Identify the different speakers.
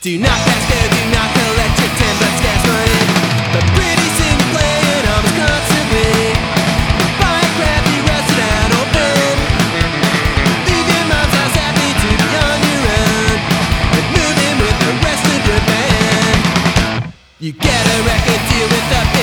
Speaker 1: Do not pass go, do not collect your 10 bucks gas money. But pretty soon you're playing almost constantly. Buying crap you rusted out open. Leave your mom's house happy to be on your own. And move in with the rest of your band. You get a record deal with the